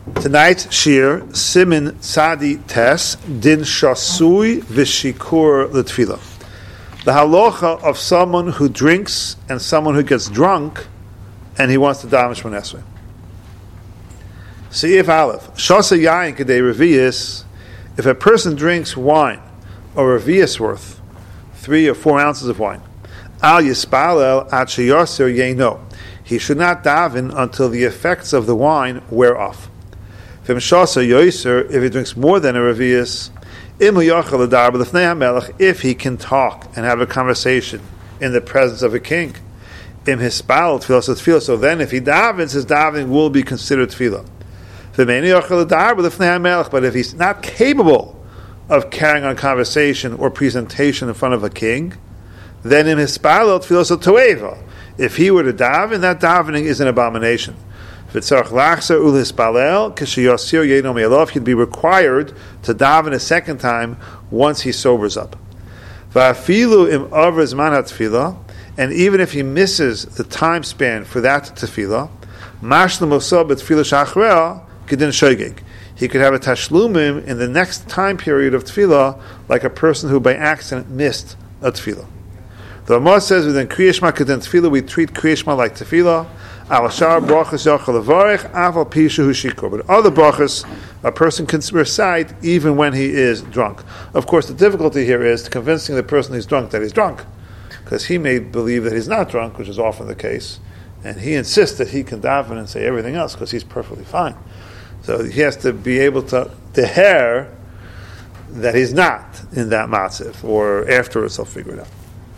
Tonight's shir, Simin Tzadi Tes, Din Shasui Vishikur L'Tfila. The halacha of someone who drinks and someone who gets drunk and he wants to daven Shemona Esrei. Seif Aleph, Shasa Yain Kedei Revius, if a person drinks wine, or Revius worth, 3 or 4 ounces of wine, Al Yispalel Ad Sheyasir Yeino, he should not daven until the effects of the wine wear off. If he drinks more than a revius, if he can talk and have a conversation in the presence of a king, so then if he davens, his davening will be considered tefillah. But if he's not capable of carrying on conversation or presentation in front of a king, then in his if he were to daven, that davening is an abomination. He'd be required to daven a second time once he sobers up. And even if he misses the time span for that tefillah, he could have a tashlumim in the next time period of tefillah, like a person who by accident missed a tefillah. The Ramah says within Kriya Shema Kedin Tefillah, we treat Kriya Shema like Tefillah. But other brachas, a person can recite even when he is drunk. Of course, the difficulty here is convincing the person who's drunk that he's drunk, because he may believe that he's not drunk, which is often the case, and he insists that he can daven and say everything else because he's perfectly fine. So he has to be able to deher that he's not in that matziv, or afterwards he'll figure it out.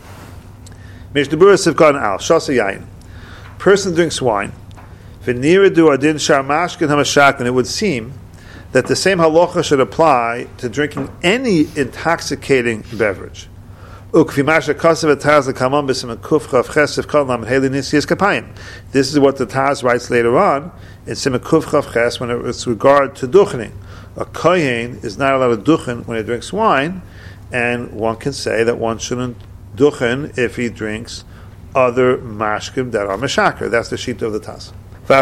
Person drinks wine, and it would seem that the same halacha should apply to drinking any intoxicating beverage. This is what the Taz writes later on in Siman Kuf Chav Ches when it's regard to duchening. A kohen is not allowed to duchen when he drinks wine, and one can say that one shouldn't duchen if he drinks other mashkim that are meshaker. That's the sheet of the Taz.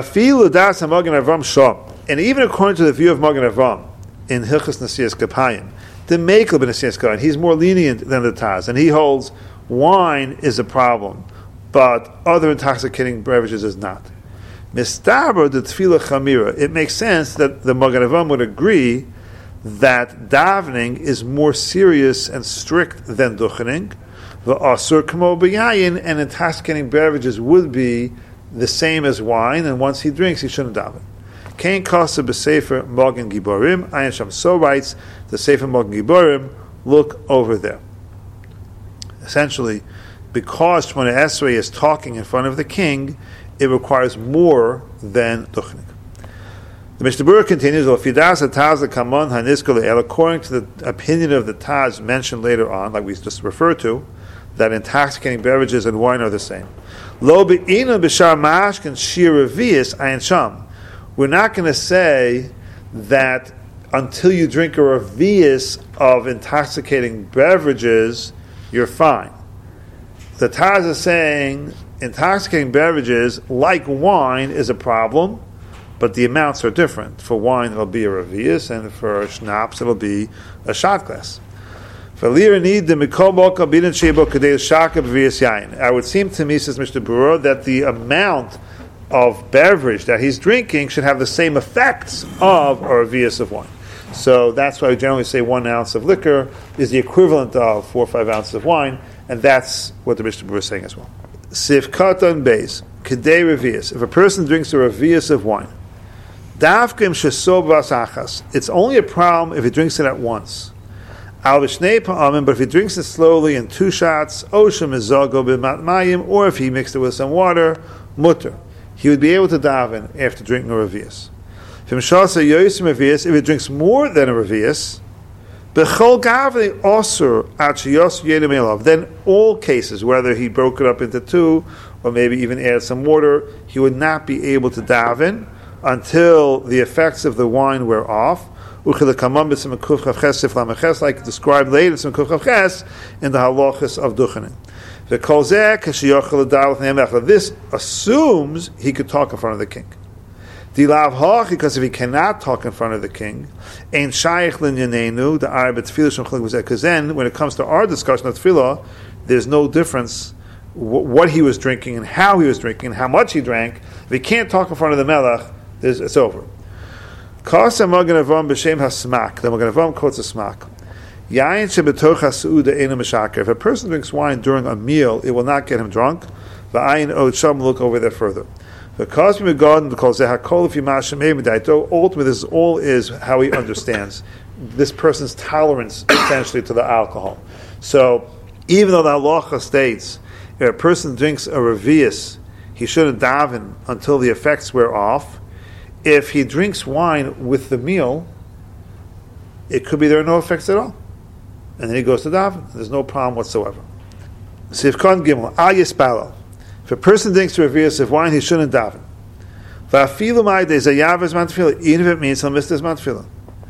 And even according to the view of Magen Avram in Hilchos Nesias Kapayim, the Mekel ben Nesias Kapayim, he's more lenient than the Taz, and he holds wine is a problem, but other intoxicating beverages is not. Mistaber the Tefillah Chamira. It makes sense that the Magen Avram would agree that davening is more serious and strict than duchening. The asur kamo b'yayin, and intoxicating beverages would be the same as wine, and once he drinks, he shouldn't daven. Kain kasa b'sefer Magen Giborim. Ayin Sham so writes the Sefer Magen Giborim. Look over there. Essentially, because Shemona Esrei is talking in front of the king, it requires more than duchening. The Mishnah Berurah continues, according to the opinion of the Taz mentioned later on, like we just referred to, that intoxicating beverages and wine are the same. We're not going to say that until you drink a revius of intoxicating beverages, you're fine. The Taz is saying intoxicating beverages, like wine, is a problem, but the amounts are different. For wine, it'll be a revius, and for schnapps, it'll be a shot glass. It would seem to me, says Mr. Berurah, that the amount of beverage that he's drinking should have the same effects of a revius of wine. So that's why we generally say 1 ounce of liquor is the equivalent of 4 or 5 ounces of wine, and that's what the Mishnah Berurah is saying as well. Sif katan beis kedei revius. If a person drinks a revius of wine, davkim shesob vasachas. It's only a problem if he drinks it at once. But if he drinks it slowly in 2 shots, or if he mixed it with some water, mutter, he would be able to daven after drinking a revius. If he drinks more than a revius, then all cases, whether he broke it up into 2 or maybe even added some water, he would not be able to daven until the effects of the wine wear off. Like described later in the halachas of duchening. This assumes he could talk in front of the king. Dilav Hach, because if he cannot talk in front of the king, Ein Shaykh Linyanenu, the Arab Tefillah Shem Chalik was that. Because then, when it comes to our discussion of Tefillah, there's no difference what he was drinking and how he was drinking and how much he drank. If he can't talk in front of the Melech, it's over. Kasa Magen Avraham b'Shem HaSmak. The Magen Avraham quotes a smak. Yain shebetoch ha'su'uda eina meshaker. If a person drinks wine during a meal, it will not get him drunk. V'ayin od sham, look over there further. Ultimately, this all is how he understands this person's tolerance essentially to the alcohol. So, even though the halacha states if a person drinks a revius, he shouldn't daven until the effects wear off. If he drinks wine with the meal, it could be there are no effects at all, and then he goes to daven. There's no problem whatsoever. Sivkon Gimel Al Yispalo. If a person drinks a revius of wine, he shouldn't daven. Even if it means he'll miss his Zman Tefillah.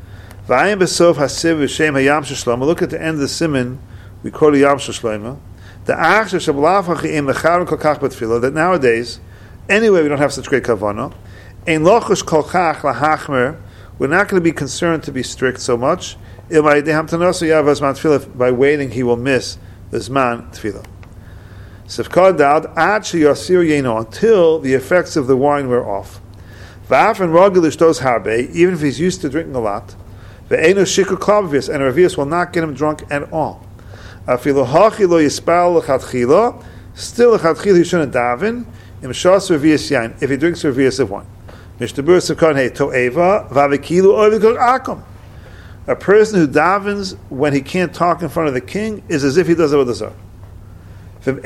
Look at the end of the siman, we call it Yam Shlomo. That nowadays, anyway, we don't have such great kavanah. We're not going to be concerned to be strict so much. By waiting, he will miss the Zman Tefillah. Until the effects of the wine wear off. Even if he's used to drinking a lot, and a revius will not get him drunk at all. Still, he shouldn't daven if he drinks revius of wine. A person who davens when he can't talk in front of the king is as if he does avodah zarah. And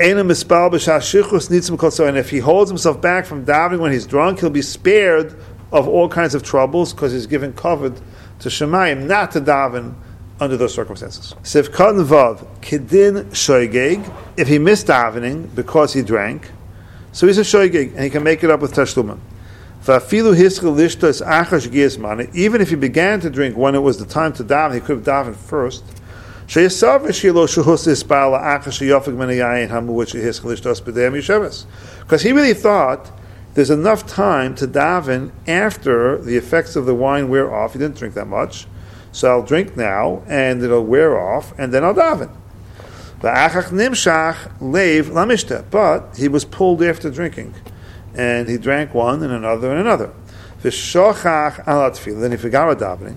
if he holds himself back from davening when he's drunk, he'll be spared of all kinds of troubles because he's given covered to Shemayim not to daven under those circumstances. Sivkon Vav, Kedin Shoygeg, if he missed davening because he drank, so he's a Shoygeg and he can make it up with Tashlumim. Even if he began to drink when it was the time to daven, he could have davened first. Because he really thought there's enough time to daven after the effects of the wine wear off. He didn't drink that much, so I'll drink now and it'll wear off and then I'll daven. But he was pulled after drinking, and he drank one and another and another. Then he forgot about davening.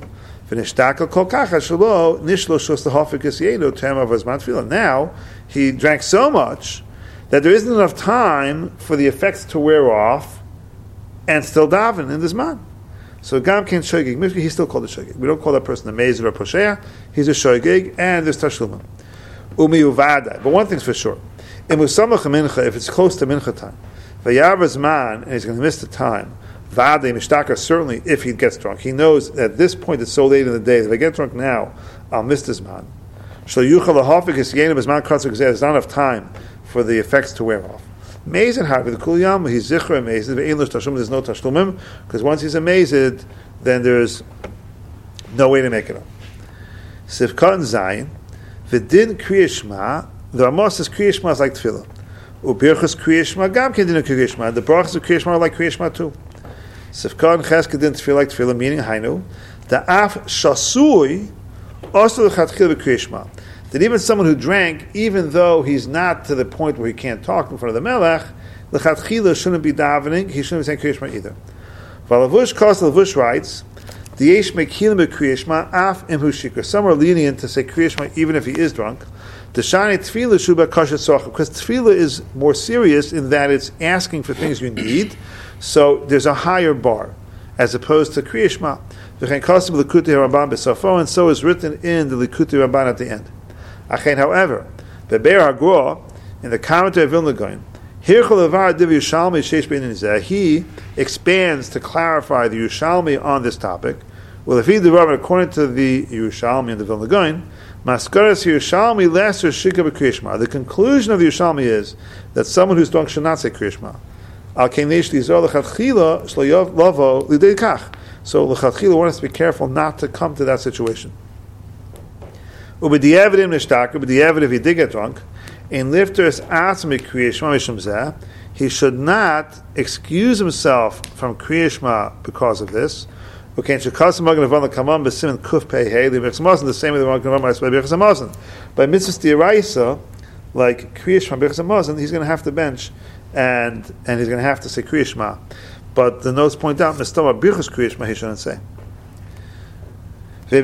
Now he drank so much that there isn't enough time for the effects to wear off and still daven in this man. So Gam Ken Shoygig, he's still called a Shoygig. We don't call that person a Mezer or Posheya. He's a Shoygig, and there's Tashlumim. But one thing's for sure. If it's close to Mincha time, Vayavaz man, and he's going to miss the time, Vade Mishtaka, certainly if he gets drunk. He knows at this point it's so late in the day that if I get drunk now, I'll miss this man. There's not enough time for the effects to wear off. Amazed how with the Kuliyam, he's Zichra amazed, there's no Tashlumim, because once he's amazed, then there's no way to make it up. Sivkat Zayin, V'din Kriyashma, the Amos says Kriyashma is like Tefillah. Ubirchas Kriyashma, Gam Kedin Kriyashma, the brachas of Kriyashma are like Kriyashma too. Sivkat Ches Kedin Tefillah like Tefillah, meaning Hainu, the Af Shasui, also the Chatchil Kriyashma. That even someone who drank, even though he's not to the point where he can't talk in front of the Melech, the Chatchila shouldn't be davening, he shouldn't be saying Kriyashma either. Valavush Kos Lavush writes, the Yesh Mekilim Kriyashma Af Imhu Shikra. Some are lenient to say Kriyashma even if he is drunk. The Shani Tefillah Shuba Kashat Socha, because Tefillah is more serious in that it's asking for things you need, so there's a higher bar, as opposed to Kriyashma. V'chein Kosim Likutei Ramban B'Safo, and so is written in the Likutei Ramban at the end. Achen, however, the Be'er HaGro, in the commentary of Vilna Gaon, he expands to clarify the Yerushalmi on this topic. Well, if he according to the Yerushalmi and the Vilna Gaon, Maskaras Yerushalmi lesser shika b'kriyashma. The conclusion of the Yerushalmi is that someone who's drunk should not say kriyashma. Al keinesh lizor lechatchila shlo lavo lidei kach. So lechatchila wants to be careful not to come to that situation. Ubediyevidim nishtaker, but if he did get drunk, in lifters atzmi kriyashma mishum zeh, he should not excuse himself from Kriya Shema because of this. Okay, Shekasa Magen Avon Kamam B'Simen Kuf Pei Hey L'Birchas Hamazon, the same way the Magen Avon by Birchas Hamazon. By Mitzvahs D'Oraisa, like Kriya Shema Birchas Hamazon, he's going to have to bench and he's going to have to say Kriya Shema. But the notes point out Mistama Birchas Kriya Shema he shouldn't say. If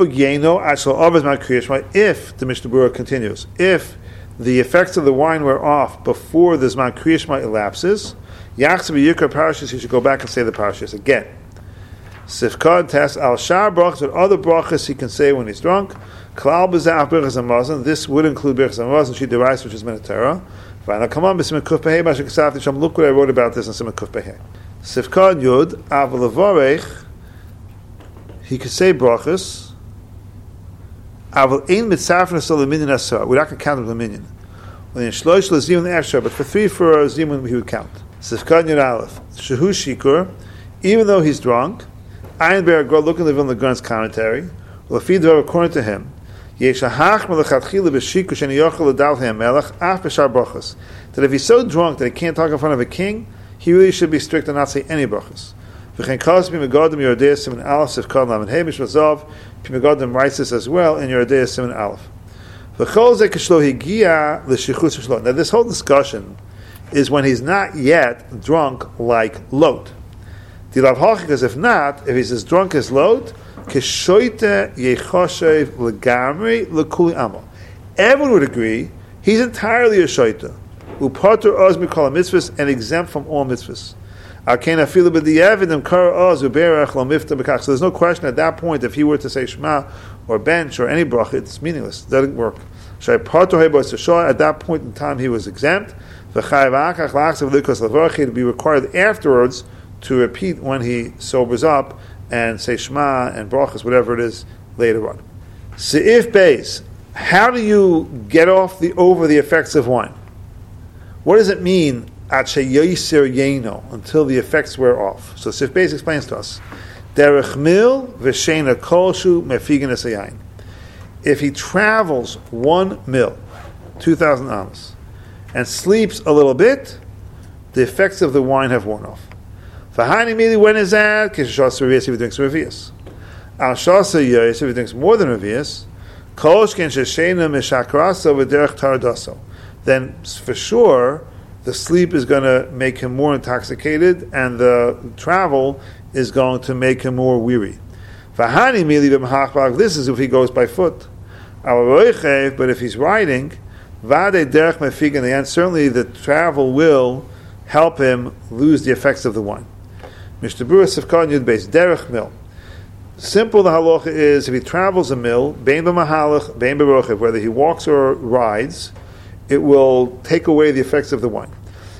the Mishnah Berurah continues, if the effects of the wine were off before the Zman Kriya Shema elapses, Yachzav Yikar Parashas, he should go back and say the Parashas again. Sifkad test al shar brachas, but other brachas he can say when he's drunk. Klal b'zeh birchas hamazon. This would include birchas hamazon. She derives, which is minatera. Fine. Come on, b'simen kuf pehei b'ashik safti sham. Look what I wrote about this in simen kuf pehei. Sifkad yud aval levarech. He could say brachas. Aval ein mitzarfen asol leminyan asar. We're not going to count him the minyan. When in shloish lezimun efshar, but for 3 for a zimun he would count. Sifkad yud aleph. Shehu shikur. Even though he's drunk. Ayin Be'er look in the Vilna Gaon's commentary. According to him, that if he's so drunk that he can't talk in front of a king, he really should be strict and not say any brachas. Pimegadim writes this as well in Yerodei Siman Aleph. Now this whole discussion is when he's not yet drunk like Lot. Because if not, if he's as drunk as Lot, everyone would agree he's entirely a shoita, and exempt from all mitzvahs. So there's no question at that point if he were to say Shema or bench or any bracha, it's meaningless. It doesn't work. At that point in time he was exempt. He'd be required afterwards to repeat when he sobers up and say Shema and brachas, whatever it is, later on. Seif Beis, how do you get over the effects of wine? What does it mean at sheyoser yeno, until the effects wear off? So Seif Beis explains to us, derech mil v'sheina kolshu mefigen esayayin. If he travels 1 mil, 2,000 amos, and sleeps a little bit, the effects of the wine have worn off. V'hani mili, when is that? Kishashas revius, if he drinks revius. Al shasa yoyis, if he drinks more than revius. Kolosh ken sheshena mishakraso v'derech tardaso. Then for sure the sleep is going to make him more intoxicated, and the travel is going to make him more weary. V'hani mili b'mhachbag. This is if he goes by foot. But if he's riding, vade derech mefigan, in the end, certainly the travel will help him lose the effects of the wine. Mishnah Berurah Sifkad Yud Beis derech mil. Simple the halacha is if he travels a mil, bein b'mahalach, bein b'rochev, whether he walks or rides, it will take away the effects of the wine.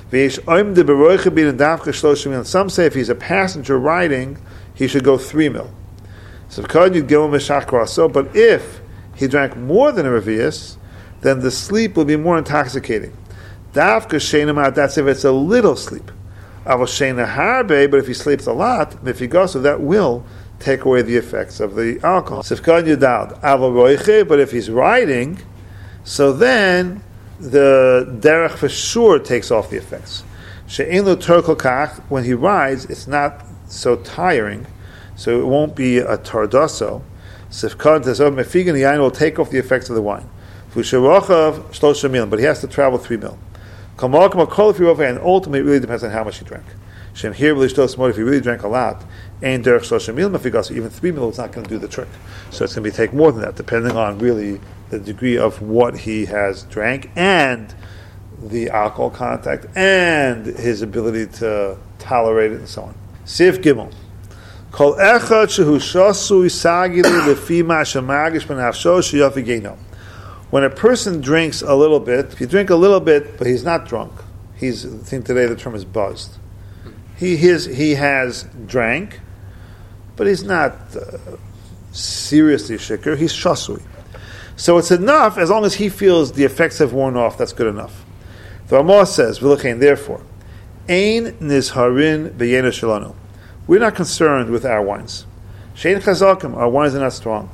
Some say if he's a passenger riding, he should go 3 mil. Sifkad Yud Gimel Meshachraso, but if he drank more than a revius, then the sleep will be more intoxicating. Dafka sheina, that's if it's a little sleep. Avol sheina harbe, but if he sleeps a lot, mifigaso, that will take away the effects of the alcohol. Sifkan yudal avol roiche, but if he's riding, so then the derech for sure takes off the effects. She'en lo turkol kach, when he rides, it's not so tiring, so it won't be a tardaso. Sifkan tezov mefigan, the yain will take off the effects of the wine. Fusharochav shlosha mil, but he has to travel 3 mil. And ultimately it really depends on how much he drank. Shem here if he really drank a lot, even 3 mil is not going to do the trick. So it's going to take more than that, depending on really the degree of what he has drank and the alcohol contact and his ability to tolerate it and so on. Sif Gimel. Kol echad shehu shasui sagili lefi ma shemagish benafsho sheyafigeno. When a person drinks a little bit, if you drink a little bit, but he's not drunk, I think today the term is buzzed. He has drank, but he's not seriously shikr, he's shasui. So it's enough, as long as he feels the effects have worn off, that's good enough. The Ramah says, therefore, ein nizharin b'yena shalanu. We're not concerned with our wines. Shein chazakim, our wines are not strong.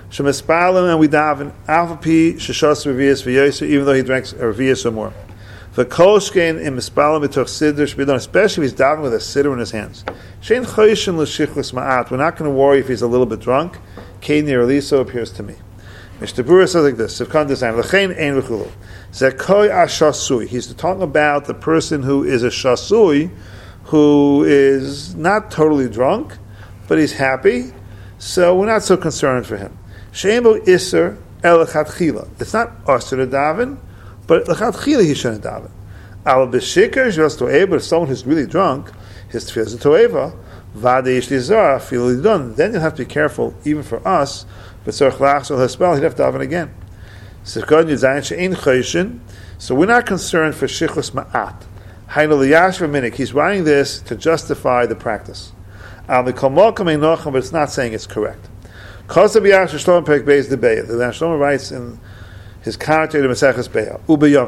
Shemispalim, and we daven alpha p sheshas revius v'yoser, even though he drinks a revius or more. V'kolshkein im mispalim b'toch siddur shbidon, especially if he's davening with a siddur in his hands. Shein choyshin l'shichus ma'at. We're not going to worry if he's a little bit drunk. Keini or Liso appears to me. Mr. Bura says like this: Sivkan design l'chein ein v'chulu. Zekoy ashasui. He's talking about the person who is a shasui, who is not totally drunk, but he's happy. So we're not so concerned for him. Sheimbo iser el lechatchila. It's not usher to daven, but lechatchila he shouldn't daven. Al b'shikar just toeva. But if someone who's really drunk, his tefillah is a toeva. Vadeish lizar feel done. Then you'll have to be careful, even for us. But tzarich lachzor hespel, he'd have to daven again. So we're not concerned for shichus ma'at. He's writing this to justify the practice. But it's not saying it's correct. The Shlomo writes in his commentary to Maseches Beah,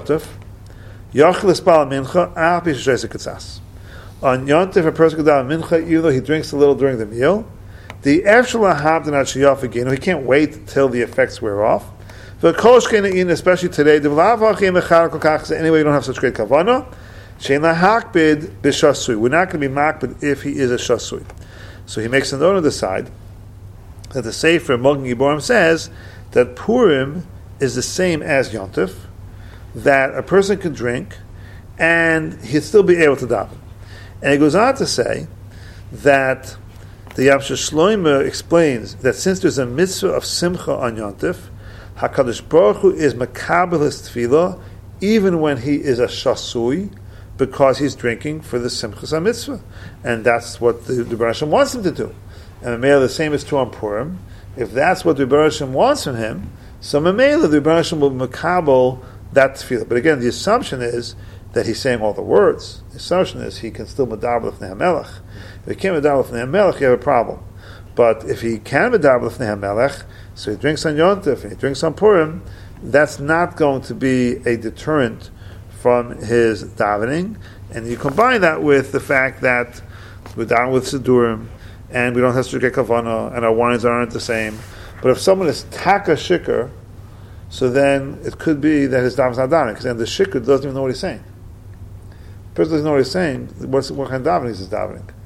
on Yontif, a person could daven mincha, even though he drinks a little during the meal. The he can't wait till the effects wear off. Especially today, anyway, you don't have such great kavanah. We're not going to be makbid if he is a shasui. So he makes a note on the side that the Sefer Mogen Giborim says that Purim is the same as Yontif, that a person can drink and he'll still be able to daven. And he goes on to say that the Yamsha Shloime explains that since there's a mitzvah of simcha on Yontif, HaKadosh Baruch Hu is makabel his tefillah even when he is a shasui, because he's drinking for the simchas mitzvah, and that's what the Rebbe Hashem wants him to do. And Mamela, the same is true on Purim. If that's what the Rebbe Hashem wants from him, so Mamela, the Rebbe Hashem will makabel that tefillah. But again, the assumption is that he's saying all the words. The assumption is he can still medaber l'fnei HaMelech. If he can't medaber l'fnei HaMelech, you have a problem. But if he can medaber l'fnei HaMelech, so he drinks on Yontif and he drinks on Purim, that's not going to be a deterrent from his davening. And you combine that with the fact that we're down with Sidurim, and we don't have to get kavanah, and our wines aren't the same. But if someone is taka shikr, so then it could be that his daven is not davening, because then the shikr doesn't even know what he's saying. The person doesn't know what he's saying. What kind of davening is davening?